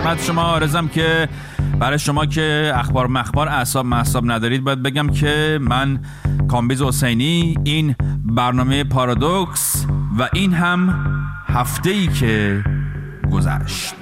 خدمت شما عارضم که برای شما که اخبار مخبار اعصاب ندارید باید بگم که من کامبیز حسینی، این برنامه پارادوکس و این هم هفته‌ای که گذشت.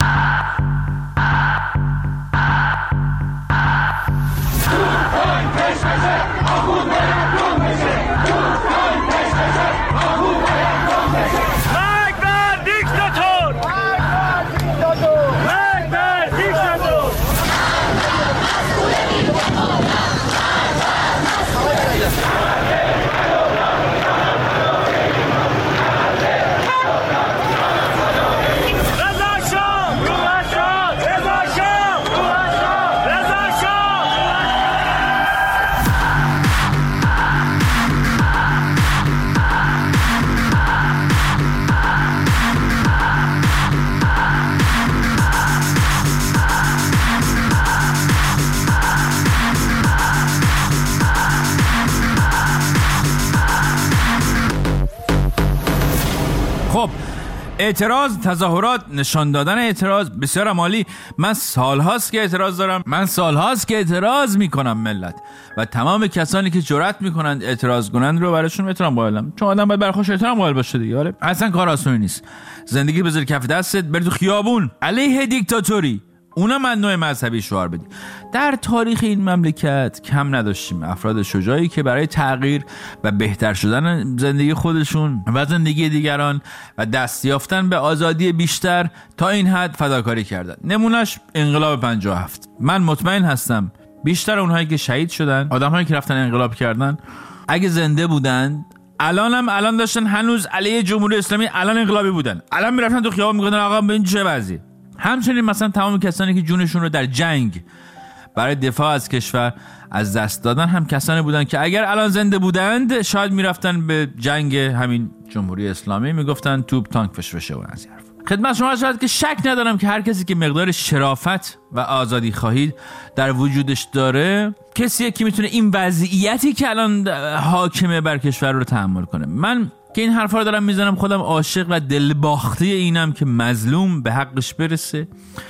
خب اعتراض، تظاهرات، نشان دادن اعتراض بسیار عالی. من سالهاست که اعتراض دارم، من سالهاست که اعتراض میکنم ملت و تمام کسانی که جرأت میکنند اعتراض کنند رو براشون احترام قائلم، چون آدم باید برخوش احترام قائل باشه دیگه. آره اصلا کار آسونی نیست. زندگی بذاری کف دستت، بری تو خیابون علیه دیکتاتوری، اونم من نوع مذهبی شعار بدی. در تاریخ این مملکت کم نداشتیم افراد شجاعی که برای تغییر و بهتر شدن زندگی خودشون و زندگی دیگران و دست یافتن به آزادی بیشتر تا این حد فداکاری کردن. نمونهش انقلاب 57. من مطمئن هستم بیشتر اونهایی که شهید شدن، آدم‌هایی که رفتن انقلاب کردن، اگه زنده بودن الان داشتن هنوز علیه جمهوری اسلامی الان انقلابی بودن، الان میرفتن تو خیابون میگفتن آقا ببین چه وضعی. همچنین مثلا تمام کسانی که جونشون رو در جنگ برای دفاع از کشور از دست دادن هم کسانی بودن که اگر الان زنده بودند شاید میرفتن به جنگ همین جمهوری اسلامی، میگفتن توپ تانک فشفشه و از این حرف. خدمت شما شاید که شک ندارم که هر کسی که مقدار شرافت و آزادی خواهی در وجودش داره کسیه که میتونه این وضعیتی که الان حاکمه بر کشور رو تحمل کنه. من که این حرفا رو دارم میزنم خودم عاشق و دلباخته اینم که مظلوم به حقش برسه،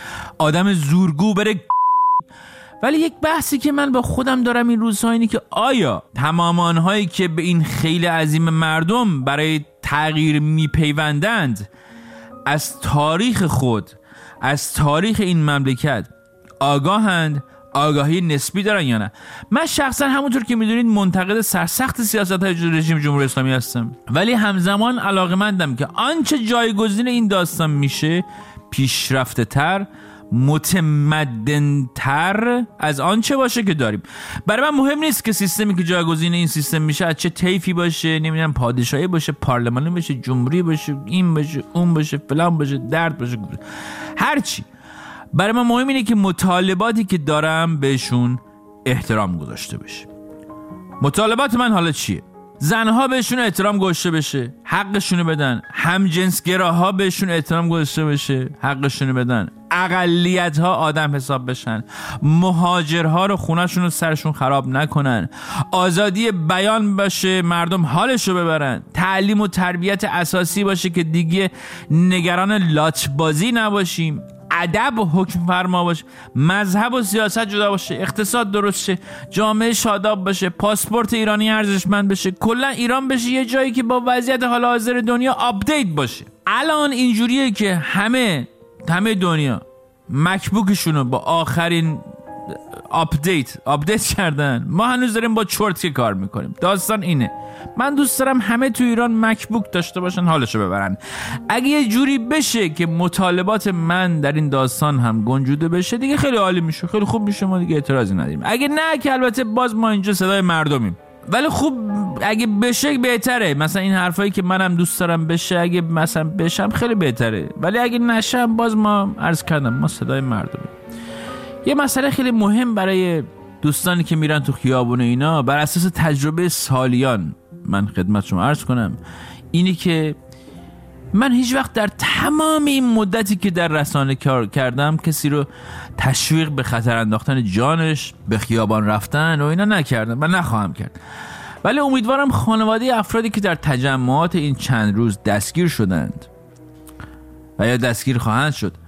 آدم زورگو بره. ولی یک بحثی که من با خودم دارم این روزها اینی که آیا تمام آنهایی که به این خیل عظیم مردم برای تغییر میپیوندند از تاریخ خود، از تاریخ این مملکت آگاهند، آگاهی نسبی دارن یا نه؟ من شخصا همونطور که میدونید منتقد سرسخت سیاست‌های رژیم جمهوری اسلامی هستم، ولی همزمان علاقه‌مندم که آنچه جایگزین این داستان میشه پیشرفته تر، متمدن‌تر از آنچه باشه که داریم. برای من مهم نیست که سیستمی که جایگزین این سیستم میشه از چه طیفی باشه، نمیدونم پادشاهی باشه، پارلمانی باشه، جمهوری باشه، این باشه، اون باشه، فلان باشه، درد باشه، هرچی. برای من مهم اینه که مطالباتی که دارم بهشون احترام گذاشته بشه. مطالبات من حالا چیه؟ زنها بهشون احترام گذاشته بشه، حقشونو بدن. همجنسگراها بهشون احترام گذاشته بشه، حقشونو بدن. اقلیت‌ها آدم حساب بشن. مهاجرها رو خونه‌شون رو سرشون خراب نکنن. آزادی بیان باشه، مردم حالشو ببرن. تعلیم و تربیت اساسی باشه که دیگه نگران لاتبازی نباشیم. ادب و حکم فرما باشه، مذهب و سیاست جدا باشه، اقتصاد درست شه، جامعه شاداب باشه، پاسپورت ایرانی ارزشمند بشه، کلا ایران بشه یه جایی که با وضعیت حال حاضر دنیا آپدیت باشه. الان اینجوریه که همه دنیا مکبوکشونو با آخرین آپدیت کردن، ما هنوز داریم با چرتکی کار میکنیم. داستان اینه، من دوست دارم همه تو ایران مکبوک داشته باشن، حالشو ببرن. اگه یه جوری بشه که مطالبات من در این داستان هم گنجوده بشه دیگه خیلی عالی میشه، خیلی خوب میشه، ما دیگه اعتراضی نداریم. اگه نه که البته باز ما اینجا صدای مردمیم. ولی خوب اگه بشه بهتره، مثلا این حرفایی که منم دوست دارم بشه اگه مثلا بشم خیلی بهتره، ولی اگه نشم باز ما عرض کردم ما صدای مردمیم. یه مسئله خیلی مهم برای دوستانی که میرن تو خیابون اینا، بر اساس تجربه سالیان من خدمت شما عرض کنم اینی که من هیچ وقت در تمام این مدتی که در رسانه کار کردم کسی رو تشویق به خطر انداختن جانش، به خیابان رفتن و اینا نکردم و نخواهم کرد. ولی امیدوارم خانواده افرادی که در تجمعات این چند روز دستگیر شدند و یا دستگیر خواهند شد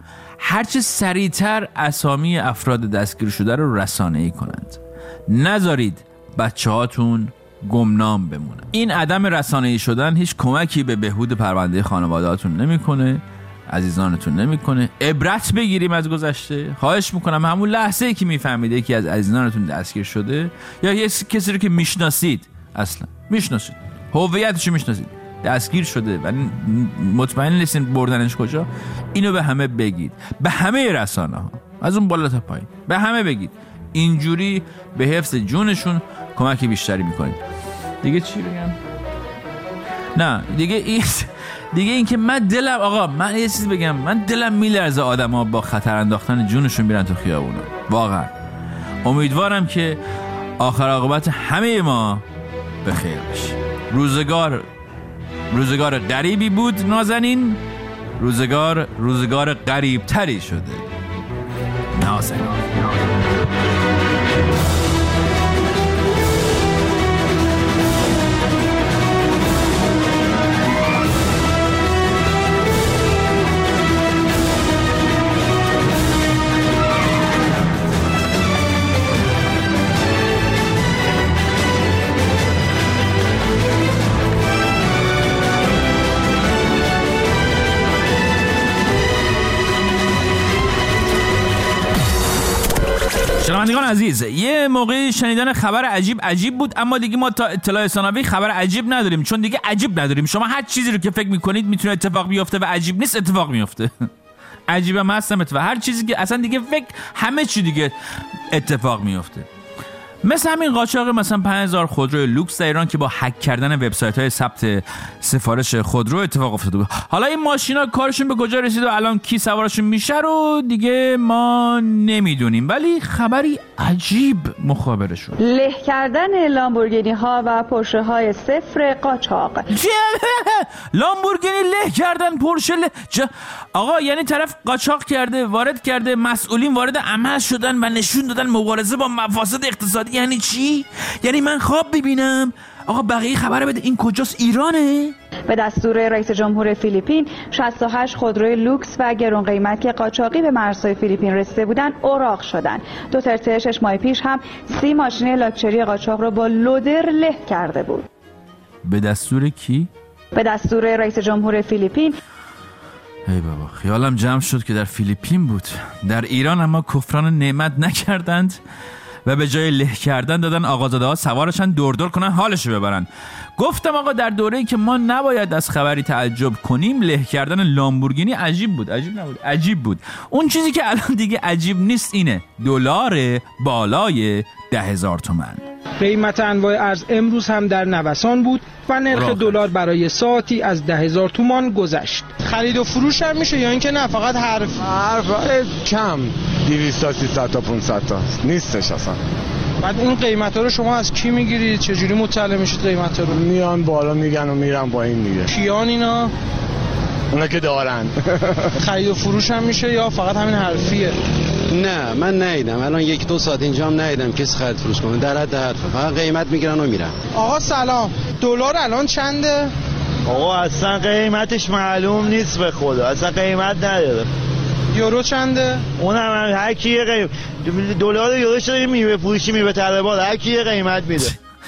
هرچه سریعتر اسامی افراد دستگیر شده رو رسانه‌ای کنند. نذارید بچه‌هاتون گمنام بمونن. این عدم رسانه‌ای شدن هیچ کمکی به بهبود پرونده خانواده‌هاتون نمی‌کنه، عزیزانتون نمی‌کنه. عبرت بگیریم از گذشته. خواهش می‌کنم همون لحظه‌ای که می‌فهمید یکی از عزیزانتون دستگیر شده یا یه کسی رو که میشناسید، اصلا میشناسید، هویتش رو میشناسید، دستگیر شده و مطمئن نیستین بردنش کجا، اینو به همه بگید، به همه رسانه‌ها، از اون بالا تا پایین به همه بگید. اینجوری به حفظ جونشون کمک بیشتری میکنید. دیگه چی بگم؟ نه دیگه این که من یه چیز بگم، من دلم میلرزه آدما با خطر انداختن جونشون میرن تو خیابونا. واقعا امیدوارم که آخر عاقبت همه ما به خیر بشه. روزگار غریبی بود نازنین، روزگار غریب تری شده نازنین. شنوندگان عزیز، یه موقعی شنیدن خبر عجیب بود، اما دیگه ما تا اطلاع ثانوی خبر عجیب نداریم، چون دیگه عجیب نداریم. شما هر چیزی رو که فکر میکنید میتونه اتفاق بیفته و عجیب نیست اتفاق میفته. عجیبم هستم اتفاق، هر چیزی که اصلا دیگه همه چی دیگه اتفاق میفته. مثل همین قاچاق مثلا 5000 خودروی لوکس در ایران که با هک کردن وبسایت‌های ثبت سفارش خودرو اتفاق افتاده بود. حالا این ماشینا کارشون به کجا رسید و الان کی سوارشون میشه رو دیگه ما نمیدونیم، ولی خبری عجیب مخابره شد. له کردن لامبورگینی ها و پورشه های صفر قاچاق. لامبورگینی له کردن، پورشه آقا یعنی طرف قاچاق کرده، وارد کرده، مسئولین وارد عمل شدن و نشون دادن مبارزه با مفاسد اقتصادی. یعنی چی؟ یعنی من خواب ببینم آقا بقیه خبر بده این کجاست؟ ایرانه؟ به دستور رئیس جمهور فیلیپین 68 خودروی لوکس و گران قیمت که قاچاقی به مرزهای فیلیپین رسیده بودند اوراق شدند. دوترته 6 ماه پیش هم 30 ماشین لاکچری قاچاق رو با لودر له کرده بود. به دستور کی؟ به دستور رئیس جمهور فیلیپین. ای بابا خیالم جمع شد که در فیلیپین بود. در ایران اما کفران نعمت نکردند و به جای له کردن دادن آقازاده ها سوارشن دور کنن حالشو ببرن. گفتم آقا در دوره‌ای که ما نباید از خبری تعجب کنیم، له کردن لامبورگینی عجیب بود. اون چیزی که الان دیگه عجیب نیست اینه دلار بالای 10,000 تومان. قیمت انواع ارز امروز هم در نوسان بود و نرخ دلار برای ساعتی از 10,000 تومان گذشت. خرید و فروش هم میشه یا اینکه نه فقط حرف کم 200 تا 300 تا 500 تا نیستش اصلا. بعد این قیمت ها رو شما از کی میگیرید؟ چجوری مطلع میشید قیمت ها رو؟ میان بالا میگن و میرن با این میگه. کیان اینا؟ اونا که دارن. خرید و فروش هم میشه یا فقط همین حرفیه؟ نه من ندیدم، الان 1-2 ساعت اینجا هم ندیدم کسی خرید فروش کنه، در حد حرفه، فقط قیمت میگیرن و میرن. آقا سلام، دلار الان چنده؟ آقا اصلا قیمتش معلوم نیست به خدا، اصلا قیمت نداره. یورو چنده؟ اونم هر کی دلار یورو شده میوه فروشی میوه طلبات هر کی قیمت میده.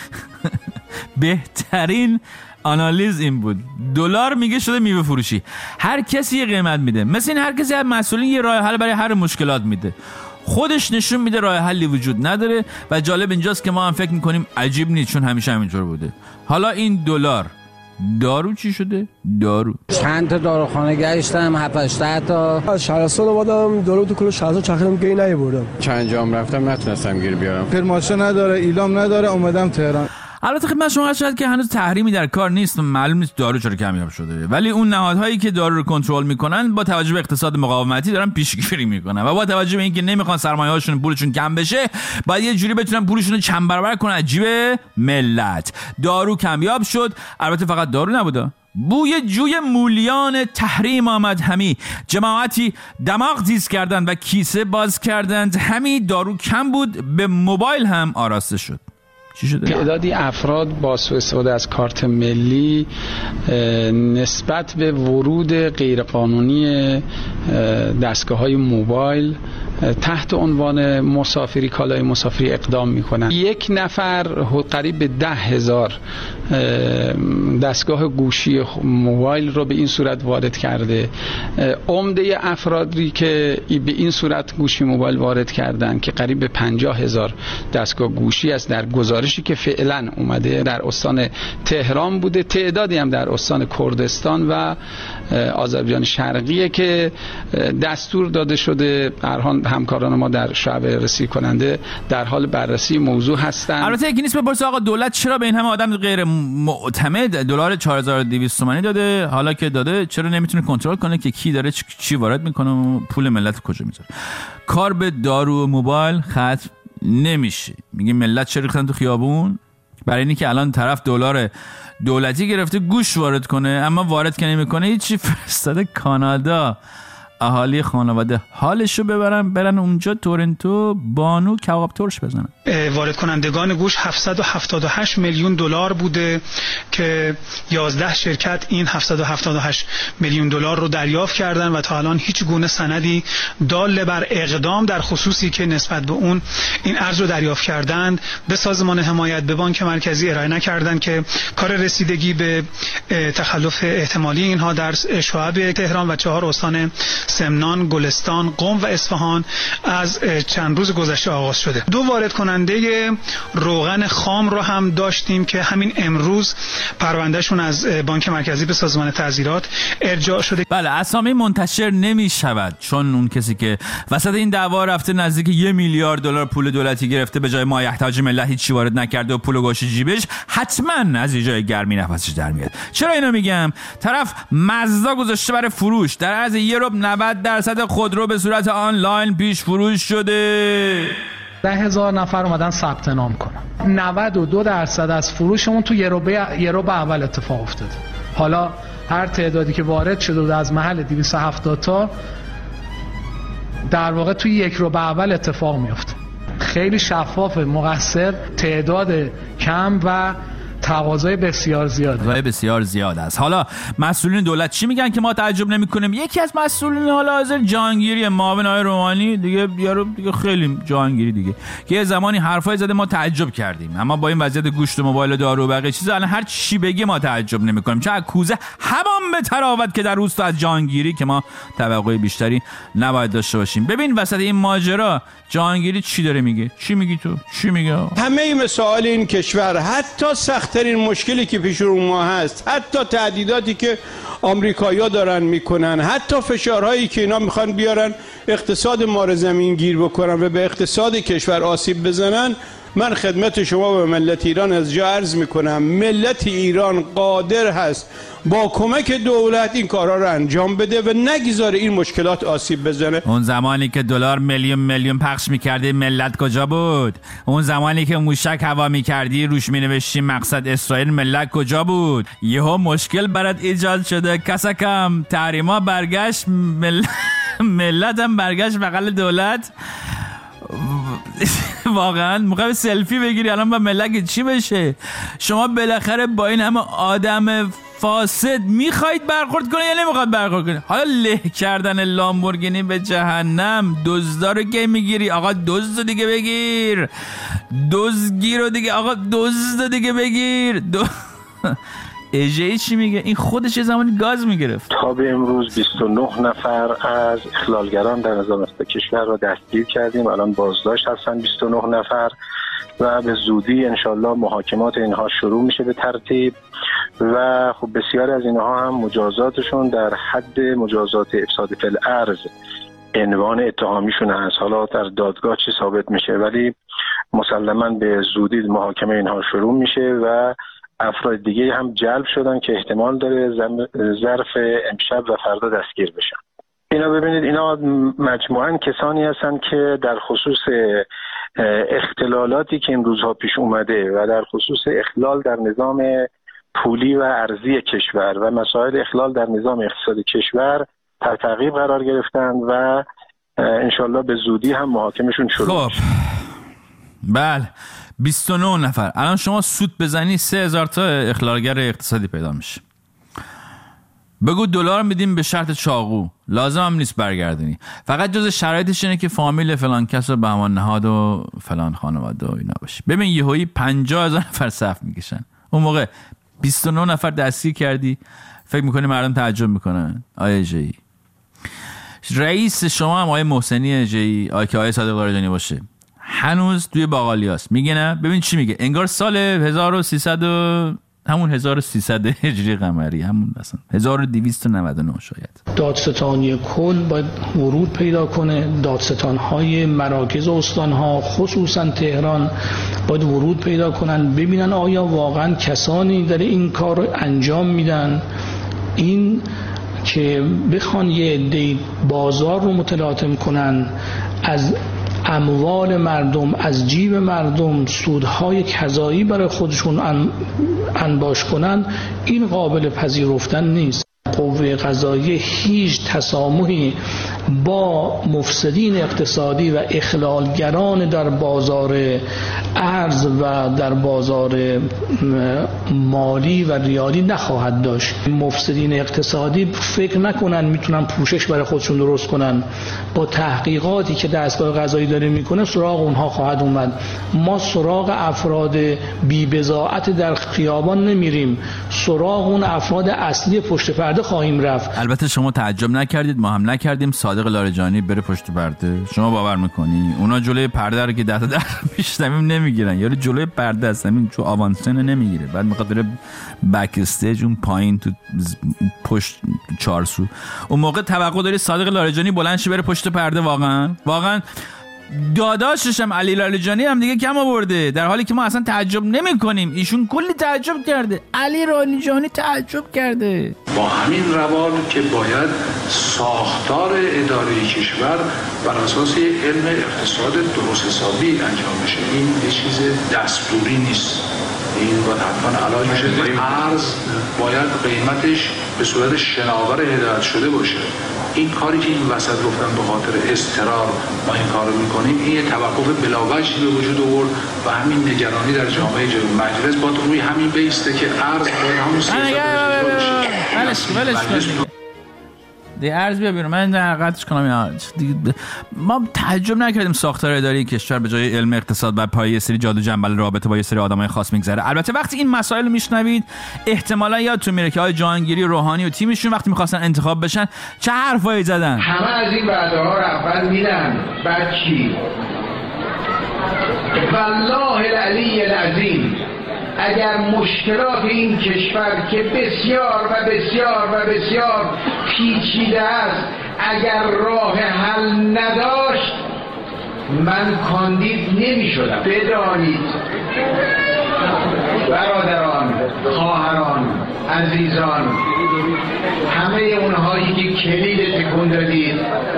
بهترین آنالیز این بود، دلار میگه شده میوه فروشی، هر کسی یه قیمت میده، مثل این هر کسی از مسئولین یه راه حل برای هر مشکلات میده، خودش نشون میده راه حلی وجود نداره. و جالب اینجاست که ما هم فکر میکنیم عجیب نیست چون همیشه همینطور بوده. حالا این دلار دارو چی شده؟ دارو چند تا داروخانه گشتم 7-8 تا از شهرستان اومدم دارو تو کل شهرستان چرخیدم گیری نیاوردم، چند جام رفتم نتونستم گیر بیارم. فرماسه نداره، ایلام نداره، اومدم تهران. البته خدمت شما شاید که هنوز تحریمی در کار نیست و معلوم نیست دارو چرا کمیاب شده، ولی اون نهادهایی که دارو رو کنترل میکنن با توجه به اقتصاد مقاومتی دارن پیشگیری میکنن و با توجه به اینکه نمیخوان سرمایه‌هاشون پولشون کم بشه، باید یه جوری بتونن پولشون رو چند برابر کنن از جیب ملت. دارو کمیاب شد، البته فقط دارو نبوده، بوی جوی مولیان تحریم آمد، همی جماعتی دماغ تیز کردند و کیسه باز کردند، همی دارو کم بود به موبایل هم آراسته شد. چی شده؟ تعدادی افراد با سوء استفاده از کارت ملی نسبت به ورود غیرقانونی دستگاه‌های موبایل تحت عنوان مسافری، کالای مسافری اقدام میکنن. یک نفر قریب به 10,000 دستگاه گوشی موبایل رو به این صورت وارد کرده. عمده افرادی که به این صورت گوشی موبایل وارد کردن که قریب به 50,000 دستگاه گوشی است در گزارشی که فعلا اومده در استان تهران بوده. تعدادی هم در استان کردستان و آذربایجان شرقیه که دستور داده شده. همکاران ما در شعب رسید کننده در حال بررسی موضوع هستند. البته یکی نیست بپرسه آقا دولت چرا به این همه آدم غیر معتمد دلار 4200 تومانی داده؟ حالا که داده چرا نمیتونه کنترل کنه که کی داره چی وارد میکنه و پول ملت کجا میذاره؟ کار به دارو و موبایل ختم نمیشه. میگه ملت چرا ریختن تو خیابون؟ برای اینی که الان طرف دلار دولتی گرفته گوش وارد کنه، اما وارد که نمیکنه هیچی، فرستاده کانادا اهالی خانواده حالشو برن اونجا تورنتو بانو کباب ترش بزنن. وارد کنندگان گوش 778 میلیون دلار بوده که 11 شرکت این 778 میلیون دلار رو دریافت کردن و تا الان هیچ گونه سندی دال بر اقدام در خصوصی که نسبت به اون این ارز رو دریافت کردند به سازمان حمایت، به بانک مرکزی ارائه نکردند که کار رسیدگی به تخلف احتمالی اینها در شعب تهران و 4 استان سمنان، گلستان، قم و اصفهان از چند روز گذشته آغاز شده. 2 وارد کننده روغن خام رو هم داشتیم که همین امروز پروندهشون از بانک مرکزی به سازمان تعزیرات ارجاع شده. بله، اسامی منتشر نمی شود چون اون کسی که وسط این دعوا رفته نزدیک 1 میلیارد دلار پول دولتی گرفته به جای مایحتاج ملت هیچ چی وارد نکرده و پول گوشه جیبش، حتما از جای گرمی نفسش در میاد. چرا اینو میگم؟ طرف مزدا گذاشته برای فروش، در عرض 1 ربع 90% خودرو به صورت آنلاین پیش فروش شده. 10,000 نفر اومدن ثبت نام کنن. 92% از فروشمون تو یه ربع اول اتفاق افتاده. حالا هر تعدادی که وارد شده بود از محل 270 تا در واقع توی 1 ربع اول اتفاق میفته. خیلی شفاف، مقصر، تعداد کم و تقاضای بسیار زیاد است. حالا مسئولین دولت چی میگن که ما تعجب نمی‌کنیم؟ یکی از مسئولین حالا حاضر جهانگیری معاون آقای روحانی دیگه خیلی جهانگیری دیگه که یه زمانی حرفای زده ما تعجب کردیم، اما با این وضعیت گوشت و موبایل و دارو و بقیه چیزا الان هر چی بگه ما تعجب نمی‌کنیم، چون کوزه همان به تراوت که در روستا از جهانگیری که ما توقع بیشتری نباید داشته باشیم. ببین وسط این ماجرا جهانگیری چی داره میگه؟ چی میگی تو؟ چی میگه؟ همه مسائل این کشور، حتی سخت‌ترین مشکلی که پیش رو ما هست، حتی تهدیداتی که آمریکایی‌ها دارن میکنن، حتی فشارهایی که اینا میخوان بیارن اقتصاد ما رو زمین گیر بکنن و به اقتصاد کشور آسیب بزنن، من خدمت شما به ملت ایران از جا عرض میکنم ملت ایران قادر هست با کمک دولت این کارها رو انجام بده و نگذاره این مشکلات آسیب بزنه. اون زمانی که دلار میلیون پخش میکردی ملت کجا بود؟ اون زمانی که موشک هوا میکردی روش مینوشتی مقصد اسرائیل ملت کجا بود؟ یهو مشکل برات ایجاد شده، کسکم تحریما برگشت، ملت هم برگشت بغل دولت. واقعا موقع سلفی بگیری الان با ملت چی بشه؟ شما بالاخره با این همه آدم فاسد میخواید برخورد کنه یا نمیخواید برخورد کنه؟ حالا له کردن لامبورگینی به جهنم، دزدا رو که میگیری آقا دزد دیگه بگیر، دزدگیر رو دیگه آقا دزد دیگه بگیر. اجهی چی میگه؟ این خودش یه زمانی گاز میگرفت. تا به امروز 29 نفر از اخلالگران در نظام اسلام کشور را دستگیر کردیم. الان بازداشت هستن 29 نفر و به زودی انشالله محاکمات اینها شروع میشه به ترتیب و خب بسیاری از اینها هم مجازاتشون در حد مجازات افساد فی الارض عنوان اتهامیشون هست. حالا در دادگاه چی ثابت میشه، ولی مسلماً به زودی محاکمه اینها شروع میشه و افراد دیگه هم جلب شدن که احتمال داره ظرف امشب و فردا دستگیر بشن. اینا ببینید اینا مجموعاً کسانی هستن که در خصوص اختلالاتی که این روزها پیش اومده و در خصوص اخلال در نظام پولی و ارزی کشور و مسائل اخلال در نظام اقتصادی کشور تحت تعقیب قرار گرفتن و انشالله به زودی هم محاکمشون شروع خب بله 29 نفر. الان شما سود بزنی 3000 تا اخلالگر اقتصادی پیدا میشه. بگو دلار میدیم به شرط چاقو، لازم هم نیست برگردونی، فقط جز شرایطش اینه که فامیل فلان کس و بهمان نهاد و فلان خانواده و اینا باشه. ببین یهویی 50,000 نفر صف میکشن. اون موقع 29 نفر دستگیر کردی، فکر میکنی مردم تعجب میکنن؟ آیه جی رئیس شما هم آیه محسنی جی، آیه که آیه صادق لاریجانی باشه، هنوز توی باقالیاست. میگه نه؟ ببین چی میگه، انگار سال 1300 همون 1300 هجری قمری، همون مثلا 1299 شاید. دادستانی کل باید ورود پیدا کنه، دادستان‌های مراکز استان‌ها خصوصا تهران باید ورود پیدا کنن، ببینن آیا واقعا کسانی در این کار رو انجام میدن. این که بخوان یه عده بازار رو متلاطم کنن، از اموال مردم، از جیب مردم سودهای کذایی برای خودشون انباش کنن، این قابل پذیرفتن نیست. قوه قضاییه هیچ تسامحی با مفسدین اقتصادی و اخلالگران در بازار ارز و در بازار مالی و ریالی نخواهد داشت. مفسدین اقتصادی فکر نکنن میتونن پوشش برای خودشون درست کنن. با تحقیقاتی که دستگاه قضایی داره میکنه سراغ اونها خواهد اومد. ما سراغ افراد بی بضاعت در خیابان نمیریم، سراغ اون افراد اصلی پشت پرده خواهیم رفت. البته شما تعجب نکردید، ما هم نکردیم صادق لاریجانی بره پشت پرده. شما باور میکنی اونا جلوی پرده رو که ده تا در پیش‌زمین نمیگیرن، یارو جلوی پرده است همین تو آوانسن نمیگیره، بعد میخواد بره بک استیج اون پایین تو پشت چارسو. اون موقع توقع داری صادق لاریجانی بلند شه بره پشت پرده؟ واقعا داداشش هم علی لاریجانی هم دیگه کم آورده، در حالی که ما اصلا تعجب نمی کنیم. ایشون کلی تعجب کرده، علی لاریجانی تعجب کرده. با همین روال که باید ساختار اداره کشور بر اساس علم اقتصاد درست حسابی انجام بشه. این یه چیز دستوری نیست، این باید حتما علاج بشه. ارز باید قیمتش به صورت شناور هدایت شده باشه. این کاری که این وسط گفتم به خاطر اضطرار ما این کارو میکنیم، این یه توقف بلاوجهی به وجود آورد و همین نگرانی در جامعه مجلس باید روی همین بیسته که ارز باید همون سیاست دیگه ارز بیا بیرون. من حقیقتش کنم ما تعجب نکردیم ساختار اداری کشور به جای علم اقتصاد بر پایه یه سری جادو جنبل رابطه با یه سری آدمای خاص میگذره. البته وقتی این مسائل رو میشنوید احتمالاً یادتون میره که آقای جهانگیری روحانی و تیمشون وقتی میخواستن انتخاب بشن چه حرفایی زدن. همه از این وعده ها رو اول میدن، بعد چی؟ والله العلی العظیم اگر مشکلات این کشور که بسیار و بسیار و بسیار پیچیده است اگر راه حل نداشت من کاندید نمی شدم. بدانید برادران، خواهران، عزیزان، همه اونهایی که کلید تکون دادید،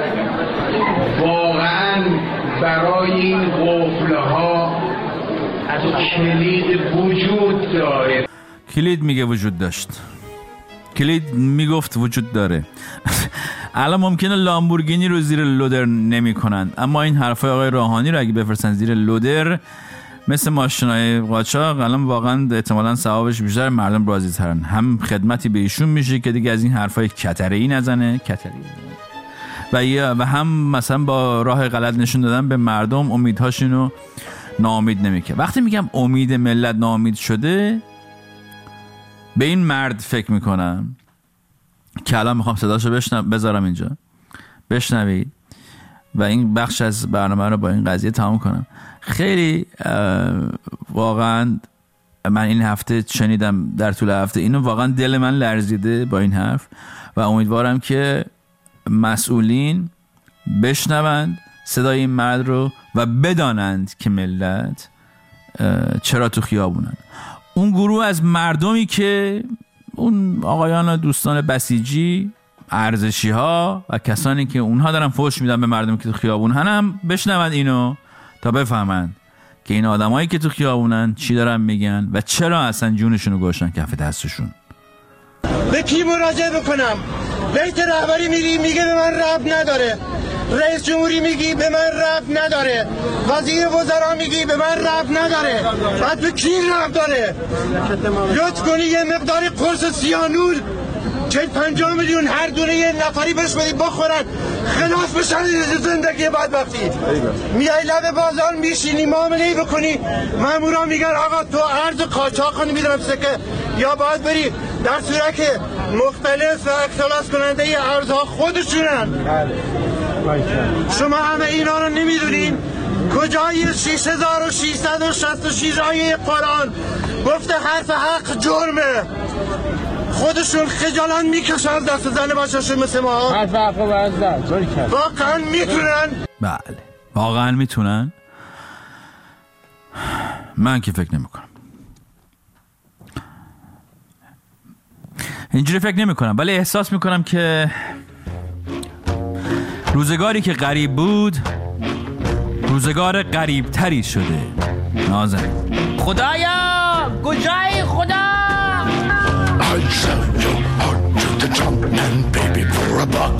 واقعا برای این قفلها کلید وجود داره. کلید میگه وجود داشت، کلید میگفت وجود داره. الان ممکنه لامبورگینی رو زیر لودر نمی کنن، اما این حرفای آقای روحانی رو اگه بفرستن زیر لودر مثل ماشینای قاچاق، الان واقعا احتمالاً ثوابش بیشتر، مردم راضی ترن. هم خدمتی به ایشون میشه که دیگه از این حرفای کتره‌ای نزنه و هم مثلا با راه غلط نشون دادن به مردم امیدهاشونو ناامید نمیکنه. وقتی میگم امید ملت ناامید شده، به این مرد فکر میکنم که الان میخوام صداشو بذارم اینجا بشنوید و این بخش از برنامه رو با این قضیه تمام کنم. خیلی واقعا من این هفته شنیدم، در طول هفته اینو واقعا دل من لرزیده با این حرف و امیدوارم که مسئولین بشنوند صدای این مرد رو و بدانند که ملت چرا تو خیابونن. اون گروه از مردمی که اون آقایان و دوستان بسیجی، ارزشی ها و کسانی که اونها دارن فحش میدن به مردمی که تو خیابون هم بشنوند اینو تا بفهمند که این آدمایی که تو خیابونن چی دارن میگن و چرا اصلا جونشونو گذاشتن کف دستشون. به کی مراجعه بکنم؟ بیت رهبری میگه به من ربط نداره. رئیس جمهوری میگی به من ربط نداره، وزیر وزرا میگی به من ربط نداره، بعد به کی ربط داره؟ لطف کنی یه مقداری قرص سیانور 50 میلیون هر دونه یه نفری بهش بدی بخورن خلاص بشن زندگی بدبختی. میای لب بازار میشینی معامله بکنی، مامورا میگن آقا تو ارز قاچاق کنی میدونم سکه، یا باید بری در صورت که مختلف و اختلاس کننده ارزها خودشونن. شما همه اینا رو نمیدونین؟ کجای 6666 آیه قرآن گفته حرف حق جرمه؟ خودشون خجالت میکشن دست زن باششون مثل ما. حرف حق رو برزد واقعا میتونن؟ بله واقعا میتونن؟ من که فکر نمی کنم. اینجوری فکر نمی کنم، ولی احساس می کنم که روزگاری که غریب بود روزگار غریب تری شده. نازن خدایا کجای خدا؟ I'd sell your heart to the Trump man, baby, for a buck.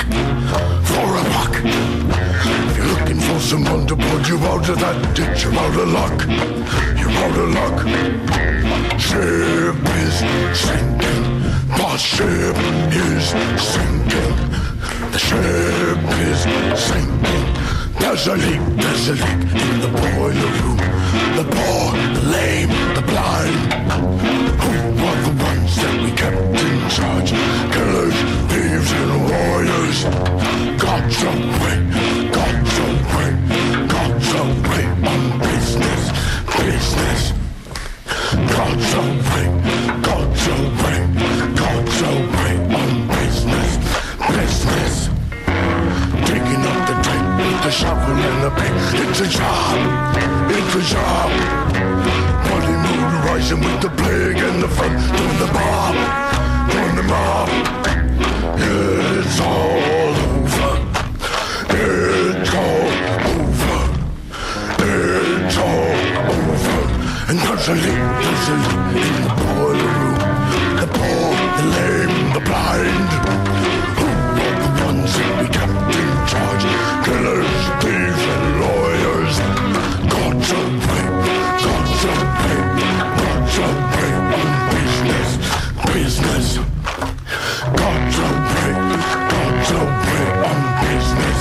If you're looking for someone to pull you out of that ditch, you're out of luck. You're out of luck. Ship is sinking. My ship is sinking. The ship is sinking. There's a leak in the boiler room. The poor, the lame, the blind. Who were the ones that we kept in charge? Killers, thieves, and warriors. God's away, God's away, God's away on business, business. God's away, God's away, God's away on business, business. Taking up the tape with the shovel and the pick. It's a job, it's a job. Bloody moon rising with the plague and the fun. Doing the mob, doing the mob. It's all over. It's all over. It's all over. And there's a leak in the boiler room. The poor, the lame, the blind. Who are the ones that we kept in charge? Killers, thieves, and lawyers. God's away, God's away, God's away on business, business. God's away on business,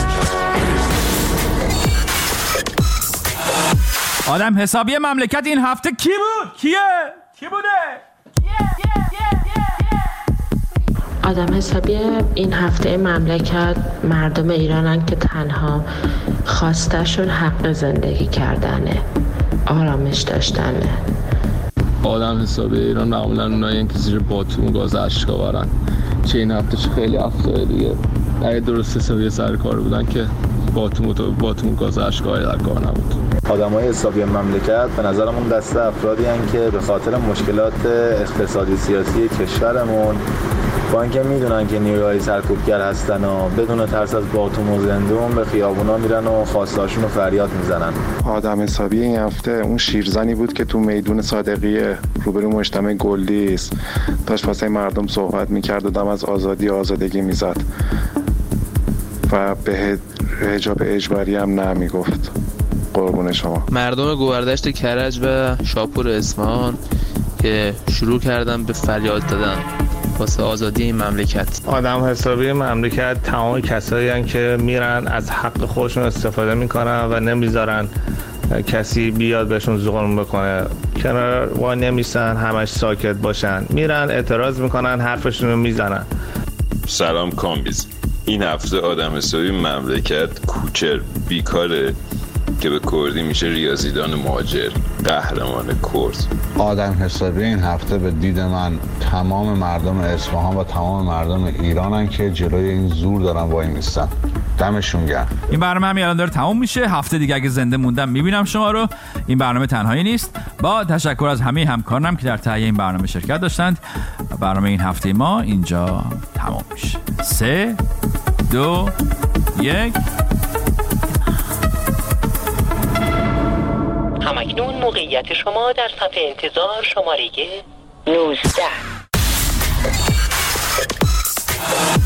business. آدم حسابی مملکت این هفته کی بود؟ کیه؟ کی بوده؟ آدم حسابی این هفته مملکت مردم ایرانن که تنها خواستشون حق زندگی کردنه، آرامش داشتنه. آدم حسابی ایران معمولا اونایی که زیر باتون گاز اشکا برن، چه این هفته چه خیلی هفته دیگه. اگه درست حسابی سر کار بودن که باتون گاز اشکا در کار نبود. آدمای حسابی مملکت به نظرم اون دسته افرادی هستن که به خاطر مشکلات اقتصادی سیاسی کشورمون با اینکه میدونن که نیروهای سرکوبگر هستن و بدون ترس از باتوم و زندون به خیابونا میرن و خواستاشون رو فریاد میزنن. آدم حسابی این هفته اون شیرزنی بود که تو میدون صادقیه روبروی مجتمع گلدیس داشت واسه مردم صحبت میکرد و دم از آزادگی میزد و به حجاب اجباری هم نمیگفت. قربون شما. مردم گوهردشت کرج و شاپور اصفهان که شروع کردن به فریاد دادن واسه آزادی این مملکت. آدم حسابی مملکت تمام کسایی هستن که میرن از حق خودشون استفاده میکنن و نمیذارن کسی بیاد بهشون ظلم بکنه. کنار وای نمیسن، همش ساکت باشن، میرن اعتراض میکنن، حرفشون رو میزنن. سلام کامبیز. این هفته آدم حسابی مملکت کوچر بیکاره که به کردی میشه ریاضیدان مهاجر، قهرمان کرد. آدم حسابی این هفته به دید من تمام مردم اصفهان و تمام مردم ایرانن که جلوی این زور دارن وای میستن. دمشون گرم. این برنامه همین الان داره تموم میشه. هفته دیگه اگه زنده موندم میبینم شما رو. این برنامه تنهایی نیست. با تشکر از همه همکارانم که در تهیه این برنامه شرکت داشتند. برنامه این هفته ما اینجا تموم میشه. 3 2 1. همکنون موقعیت شما در صفحه انتظار شماره 19.